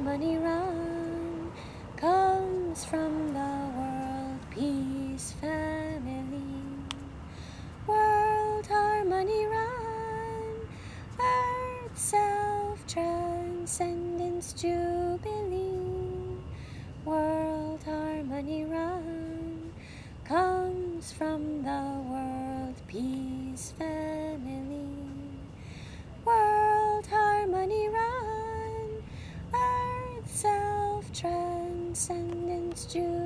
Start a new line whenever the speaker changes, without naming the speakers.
harmony run comes from the World Peace Family. World harmony run, Earth self-transcendence jubilee. World harmony run comes from the World Peace Family. World harmony run, Earth self-transcendence jubilee.